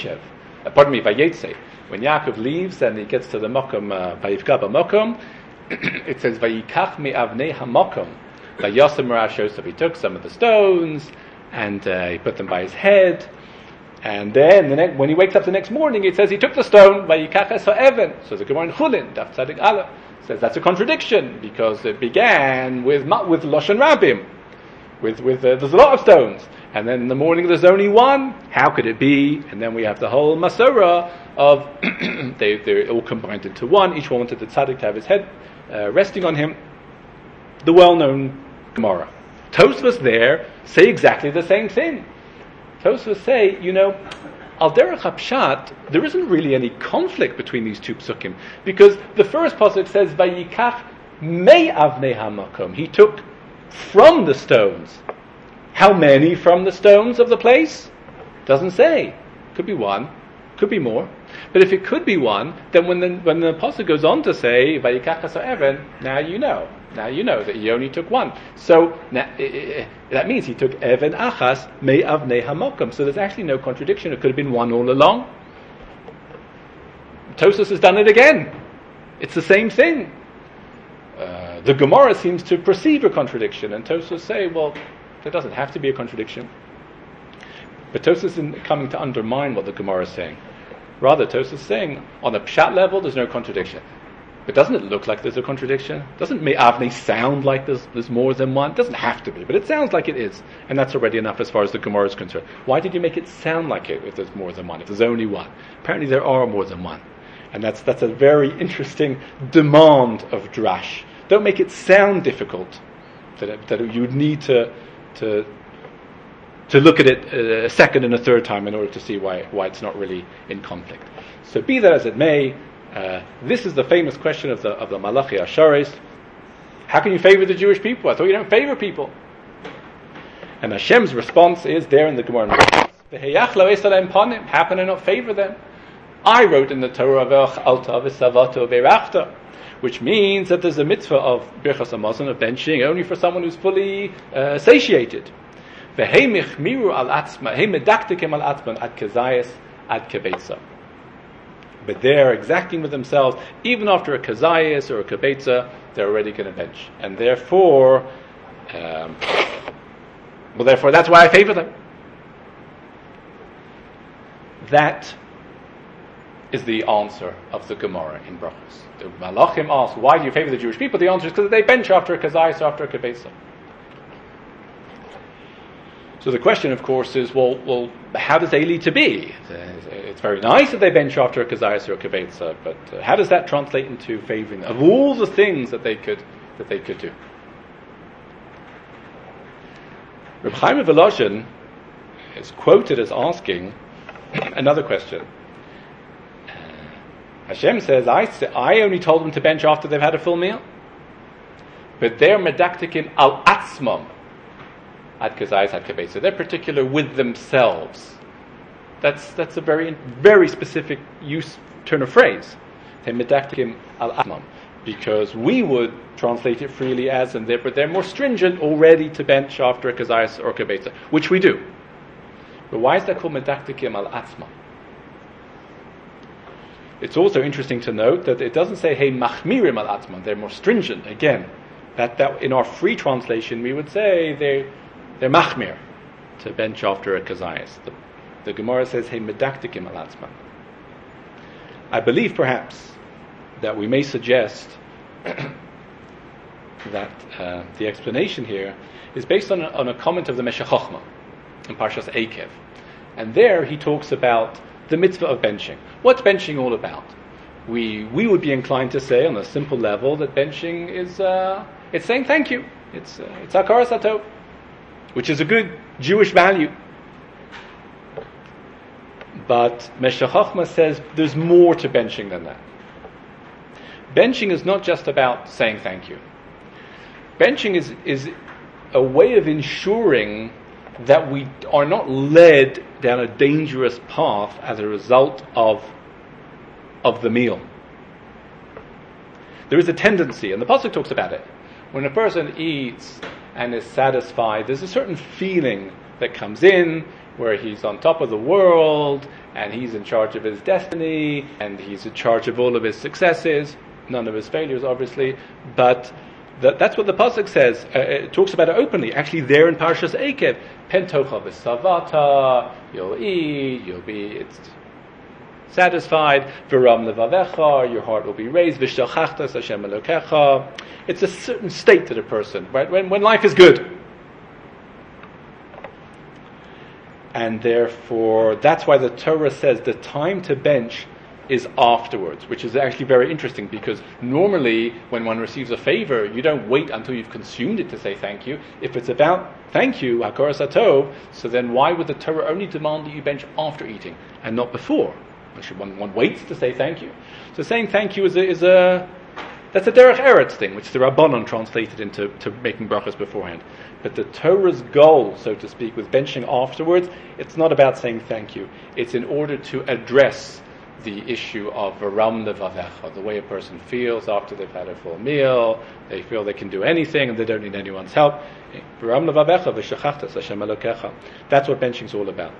Vayetze. When Yaakov leaves and he gets to the Mokom, Vayivka b'Mokom, it says, Vayikach me'avnei hamokom, Vayosem Rashos. So he took some of the stones and he put them by his head. And then when he wakes up the next morning, it says he took the stone, Vayikach es ha'even. So the Gemara in Chulin, Daf Tzadik Aleph, says that's a contradiction because it began with Lashon Rabim, there's a lot of stones, and then in the morning there's only one. How could it be? And then we have the whole Masorah of they're all combined into one. Each one wanted the tzaddik to have his head resting on him. The well-known Gemara. Tosfos there say exactly the same thing. Tosfos say, al derech hapshat, there isn't really any conflict between these 2 psukim, because the first pasuk says vayikach me'avnei hamakom. He took from the stones. How many from the stones of the place? Doesn't say. Could be 1, could be more. But if it could be 1, then when the pasuk goes on to say vayikach es ha'even, now you know that he only took 1. So that means he took even achas me'avnei hamokom. So there's actually no contradiction. It could have been 1 all along. Tosfos has done it again. It's the same thing. The Gemara seems to perceive a contradiction, and Tosfos say, well, there doesn't have to be a contradiction. But Tosfos isn't coming to undermine what the Gemara is saying. Rather, Tosfos is saying, on a pshat level, there's no contradiction. But doesn't it look like there's a contradiction? Doesn't me'avnei sound like there's more than 1? It doesn't have to be, but it sounds like it is. And that's already enough as far as the Gemara is concerned. Why did you make it sound like it if there's more than 1, if there's only 1? Apparently there are more than 1. And that's a very interesting demand of drash. Don't make it sound difficult, that you would need to look at it a second and a third time in order to see why it's not really in conflict. So be that as it may, this is the famous question of the Malachi Asharis. How can you favor the Jewish people? I thought you don't favor people. And Hashem's response is there in the Gemara. How can I not favor them? I wrote in the Torah, which means that there's a mitzvah of Birchas Hamazon, of benching, only for someone who's fully satiated. But they're exacting with themselves, even after a kazayas or a kabetza, they're already going to bench. And therefore, that's why I favor them. That is the answer of the Gemara in Brachos. The Malachim ask, why do you favor the Jewish people? The answer is because they bench after a kazayas or after a kabetza. So the question, of course, is, well, how does they lead to be? It's very nice that they bench after a kazayas or a kabetza, but how does that translate into favoring them? Of all the things that they could do. Reb Chaim of Volozhin is quoted as asking another question. Hashem says, I only told them to bench after they've had a full meal, but they're medaktikim al atzmam ad kazayas ad kabetza. They're particular with themselves. That's a very, very specific turn of phrase. They're medaktikim al atzmam, because we would translate it freely as, but they're more stringent already to bench after a kazayas or kabetza, which we do. But why is that called medaktikim al atzmam? It's also interesting to note that it doesn't say, hey, machmirim al atzman, they're more stringent. Again, that in our free translation, we would say they're machmir, to bench after a kazayas. The Gemara says, hey, medaktikim al atzman. I believe, perhaps, that we may suggest that the explanation here is based on a comment of the Meshech Chochmah in Parshas Eikev. And there he talks about the mitzvah of benching. What's benching all about? We would be inclined to say, on a simple level, that benching is it's saying thank you. It's hakaras hatov, which is a good Jewish value. But Meshech Chochmah says there's more to benching than that. Benching is not just about saying thank you. Benching is a way of ensuring that we are not led down a dangerous path as a result of the meal. There is a tendency, and the Pasuk talks about it, when a person eats and is satisfied, there's a certain feeling that comes in where he's on top of the world and he's in charge of his destiny and he's in charge of all of his successes, none of his failures obviously, but that's what the Pasuk says. It talks about it openly. Actually, there in Parshas Eikev, pentocha v'savata, you'll eat, it's satisfied. V'ram levavecha, your heart will be raised. V'shachachtas Hashem Elokecha. It's a certain state to the person, right? When life is good. And therefore, that's why the Torah says the time to bench is afterwards, which is actually very interesting, because normally when one receives a favor, you don't wait until you've consumed it to say thank you. If it's about thank you, hakaras hatov, so then why would the Torah only demand that you bench after eating and not before? Actually, one waits to say thank you. So saying thank you is that's a derech eretz thing, which the Rabbanon translated into making brachas beforehand. But the Torah's goal, so to speak, with benching afterwards, it's not about saying thank you. It's in order to address the issue of v'ram levavecha, the way a person feels after they've had a full meal. They feel they can do anything and they don't need anyone's help. V'ram levavecha v'shachachtas Hashem Elokecha. That's what benching's all about.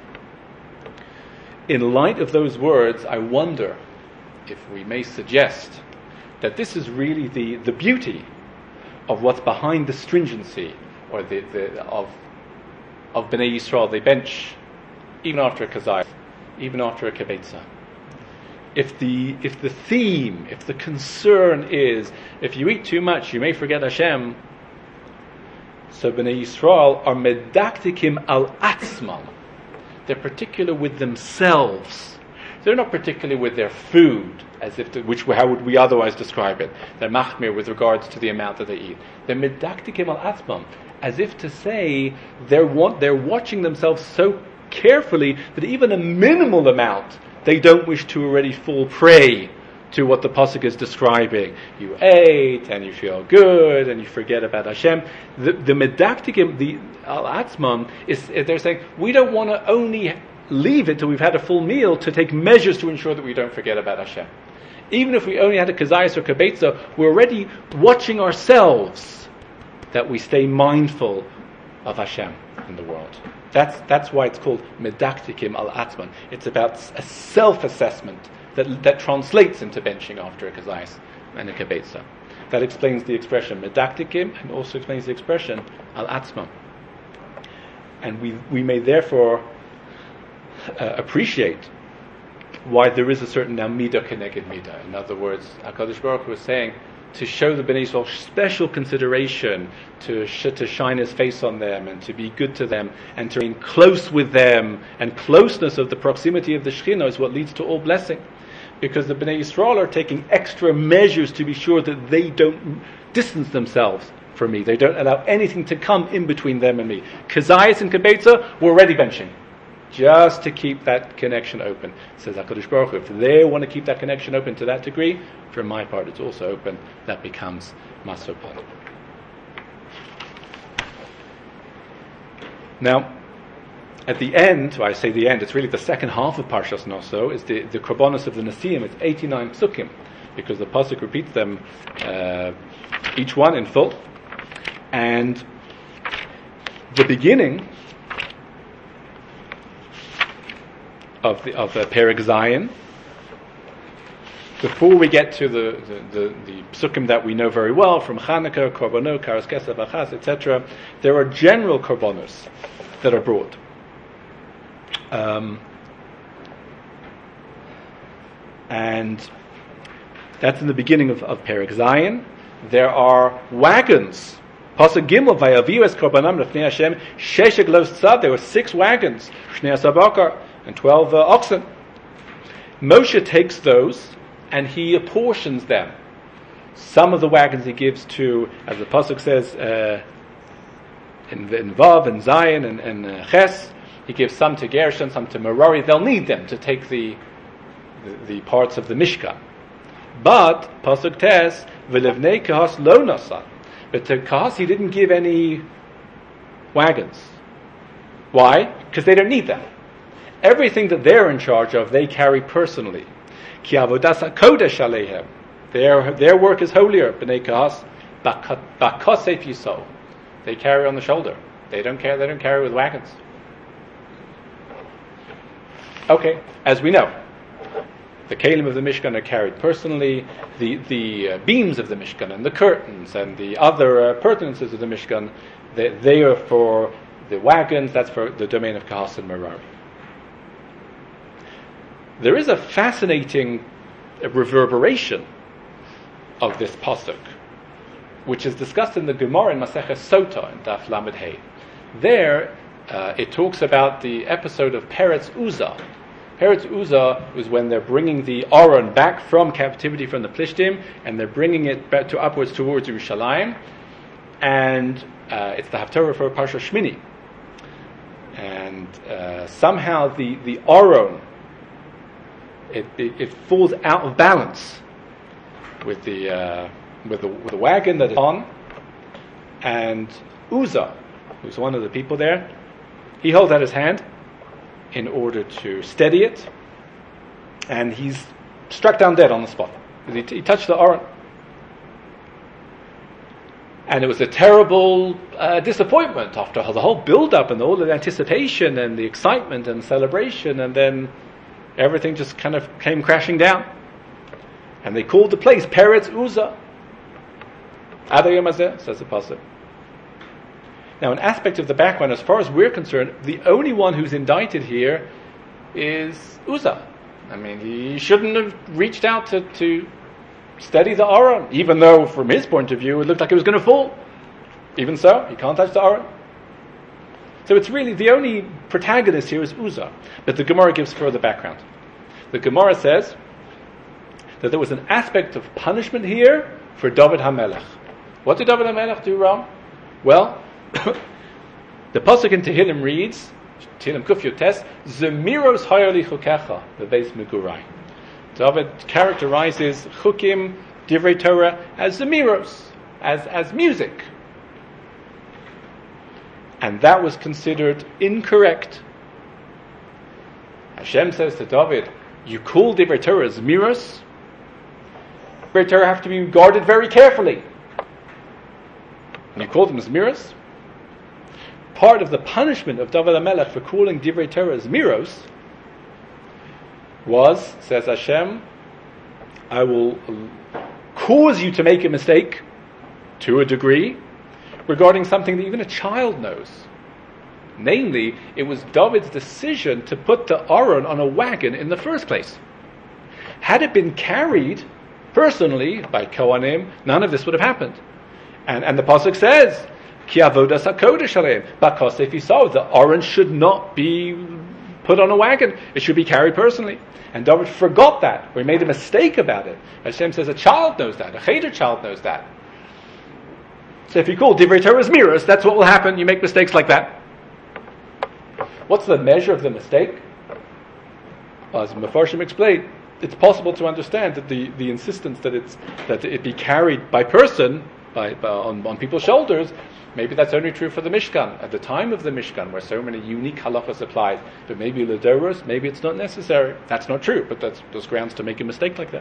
In light of those words, I wonder if we may suggest that this is really the beauty of what's behind the stringency or of Bnei Yisrael. They bench even after a kazayas, even after a kabetza. If the theme, if the concern is, if you eat too much, you may forget Hashem, so Bnei Yisrael are medaktikim al atzman. They're particular with themselves. They're not particular with their food, how would we otherwise describe it? They're machmir with regards to the amount that they eat. They're medaktikim al atzman, as if to say they're watching themselves so carefully that even a minimal amount they don't wish to already fall prey to what the Pasuk is describing. You ate, and you feel good, and you forget about Hashem. The medaktikim, the al-atzman, they're saying, we don't want to only leave it till we've had a full meal to take measures to ensure that we don't forget about Hashem. Even if we only had a kazayas or kabetza, we're already watching ourselves that we stay mindful of Hashem in the world. That's why it's called medaktikim al atzman. It's about a self-assessment, that translates into benching after a kazayas and a kibetza. That explains the expression medaktikim, and also explains the expression al atzmam. And we may therefore appreciate why there is a certain now midah keneged midah. In other words, HaKadosh Baruch Hu was saying to show the Bnei Yisrael special consideration, to shine His face on them, and to be good to them, and to remain close with them. And closeness of the proximity of the Shekhinah is what leads to all blessing. Because the Bnei Yisrael are taking extra measures to be sure that they don't distance themselves from me. They don't allow anything to come in between them and me. Kazayas and Kibetza were already benching, just to keep that connection open. Says HaKadosh Baruch Hu, if they want to keep that connection open to that degree, from my part it's also open. That becomes Masopod. Now, at the end, I say the end, it's really the second half of Parshas Noso, is the Korbanos of the Nesiim. It's 89 psukim, because the Pasuk repeats them, each one in full. And the beginning of the Perek Zayin, before we get to the psukim that we know very well from Chanukah, Korbanot, Karas Kesef, Achaz, etc., there are general korbanos that are brought. And that's in the beginning of Perek Zayin. There are wagons. Pasuk Gimel, Vayaviu es korbanam lefnei Hashem, sheshek lo tzad. There were 6 wagons, shnei asabakar, and 12 oxen. Moshe takes those and he apportions them. Some of the wagons he gives to, as the pasuk says, in Vav and Zayin and Ches, he gives some to Gershon, some to Merari. They'll need them to take the parts of the Mishkan. But pasuk Tes, v'levnei Kahas lo nasa. But to Kahas he didn't give any wagons. Why? Because they don't need them. Everything that they're in charge of, they carry personally. Ki avodas hakodesh aleihem. Their work is holier. Bnei Kahas bakosef yisol. They carry on the shoulder. They don't carry with wagons. Okay, as we know, the kelim of the Mishkan are carried personally. The beams of the Mishkan and the curtains and the other pertinences of the Mishkan, they are for the wagons. That's for the domain of Kahas and Merari. There is a fascinating reverberation of this pasuk, which is discussed in the Gemara in Maseches Sota in Daf Lamed Hey. There, it talks about the episode of Peretz Uzzah. Peretz Uzzah was when they're bringing the Aron back from captivity from the Plishtim, and they're bringing it back upwards towards Yerushalayim, and it's the Haftarah for Parsha Shmini. And somehow the Aron, it falls out of balance with the wagon that it's on, and Uzzah, who's one of the people there, he holds out his hand in order to steady it, and he's struck down dead on the spot. He touched the Aron. And it was a terrible disappointment after the whole build-up and all the anticipation and the excitement and celebration, and then everything just kind of came crashing down. And they called the place Peretz Uzzah. Adayom Hazeh, says the Pasuk. Now, an aspect of the background, as far as we're concerned, the only one who's indicted here is Uzzah. I mean, he shouldn't have reached out to steady the Aron, even though from his point of view it looked like it was going to fall. Even so, he can't touch the Aron. So it's really the only protagonist here is Uzzah. But the Gemara gives further background. The Gemara says that there was an aspect of punishment here for David HaMelech. What did David HaMelech do wrong? Well, the pasuk in Tehillim reads, Tehillim Kuf Yotes, Zemiros hayali chukecha bebeis megurai. David characterizes chukim, divrei Torah, as zemiros, as music. And that was considered incorrect. Hashem says to David, you call divrei Torah zemiros? Divrei Torah have to be guarded very carefully. And you call them zemiros? Part of the punishment of David HaMelech for calling divrei Torah zemiros was, says Hashem, I will cause you to make a mistake, to a degree, regarding something that even a child knows. Namely, it was David's decision to put the Aron on a wagon in the first place. Had it been carried personally by Kohanim, none of this would have happened. And the pasuk says, Ki avodas hakodesh aleim, bakosef yisov, the Aron should not be put on a wagon. It should be carried personally. And David forgot that, or he made a mistake about it. Hashem says a child knows that, a cheder child knows that. So if you call Divrei Torah Zmiros, that's what will happen. You make mistakes like that. What's the measure of the mistake? As Mefarshim explained, it's possible to understand that the insistence that it be carried by person, on people's shoulders, maybe that's only true for the Mishkan, at the time of the Mishkan, where so many unique halachas applied. But maybe L'Doros, maybe it's not necessary. That's not true, but there's grounds to make a mistake like that.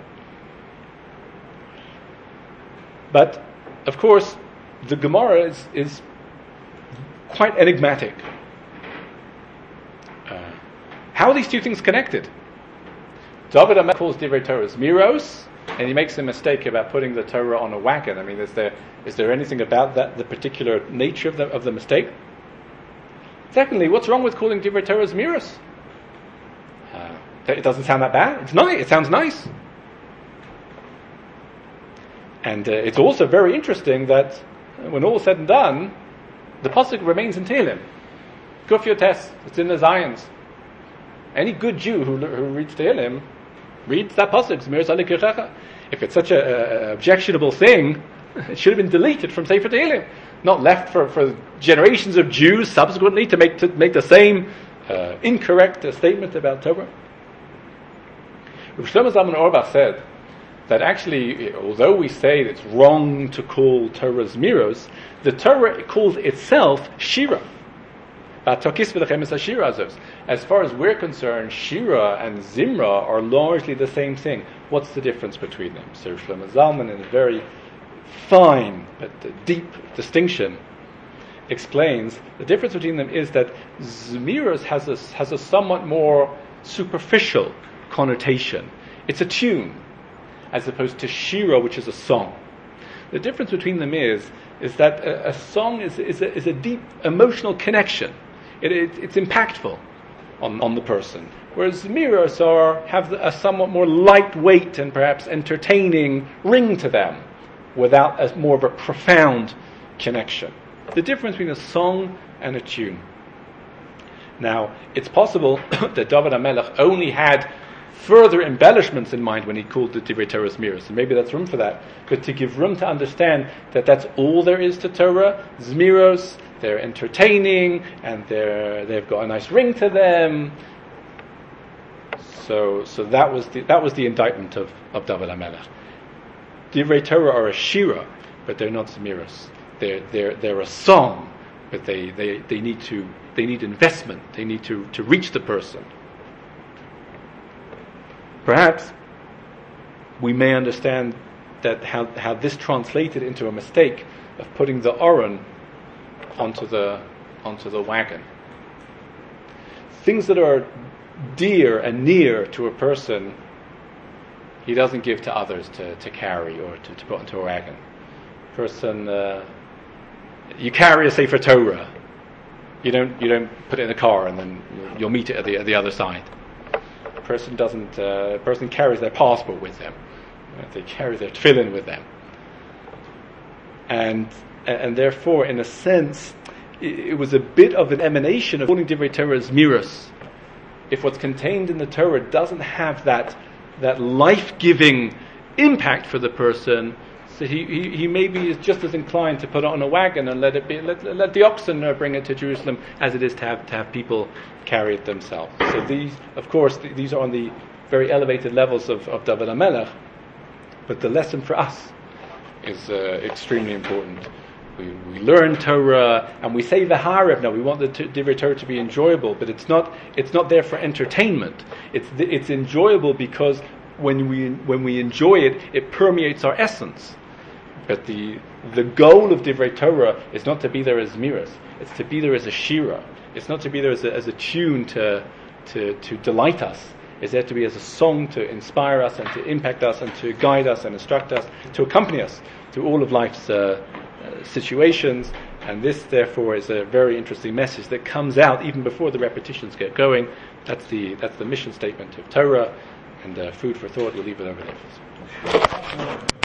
But, of course, the Gemara is quite enigmatic. How are these two things connected? David HaMelech calls Divrei Torah Zmiros, and he makes a mistake about putting the Torah on a wagon. I mean, is there anything about that, the particular nature of the mistake? Secondly, what's wrong with calling Divrei Torah Zmiros? It doesn't sound that bad. It's nice. It sounds nice. And it's also very interesting that when all is said and done, the pasuk remains in Tehillim. Guf Yotes, it's in the Zions. Any good Jew who reads Tehillim reads that pasuk, Zmiros Ali Kirchecha. If it's such a objectionable thing, it should have been deleted from Sefer Tehillim, not left for generations of Jews subsequently to make the same incorrect statement about Torah. Rav Shlomo Zalman Auerbach said that actually, although we say it's wrong to call Torah Zmiros, the Torah calls itself Shira. As far as we're concerned, Shira and Zimra are largely the same thing. What's the difference between them? So Shlomo Zalman, in a very fine but deep distinction, explains the difference between them is that Zmiros has a somewhat more superficial connotation. It's a tune, as opposed to Shira, which is a song. The difference between them is that a song is a deep emotional connection. It's impactful on the person, whereas Zmiros have a somewhat more lightweight and perhaps entertaining ring to them, without more of a profound connection. The difference between a song and a tune. Now, it's possible that David HaMelech only had further embellishments in mind when he called the Divrei Torah Zmiros, and maybe that's room for that. But to give room to understand that that's all there is to Torah, Zmiros, they're entertaining and they've got a nice ring to them. So that was the indictment of David HaMelech. Divrei Torah are a shira, but they're not Zmiros. They're a song, but they need investment. They need to reach the person. Perhaps we may understand that how this translated into a mistake of putting the Aron onto the wagon. Things that are dear and near to a person, he doesn't give to others to carry or to put into a wagon. Person, you carry a Sefer Torah. You don't put it in a car and then you'll meet it at the other side. Person carries their passport with them. They carry their tefillin with them. And therefore, in a sense, it was a bit of an emanation of calling Divrei Torah Zmiros. If what's contained in the Torah doesn't have that life-giving impact for the person, so he maybe is just as inclined to put it on a wagon and let the oxen bring it to Jerusalem as it is to have people carry it themselves. So these are on the very elevated levels of David HaMelech, but the lesson for us is extremely important. We learn Torah and we say V'harev. Now we want the Divrei Torah to be enjoyable, but it's not there for entertainment. It's enjoyable because when we enjoy it, it permeates our essence. But the goal of Divrei Torah is not to be there as Zmiros. It's to be there as a shira. It's not to be there as a tune to delight us. is there to be as a song to inspire us and to impact us and to guide us and instruct us, to accompany us through all of life's situations. And this, therefore, is a very interesting message that comes out even before the repetitions get going. That's the mission statement of Torah, and food for thought. We'll leave it over there.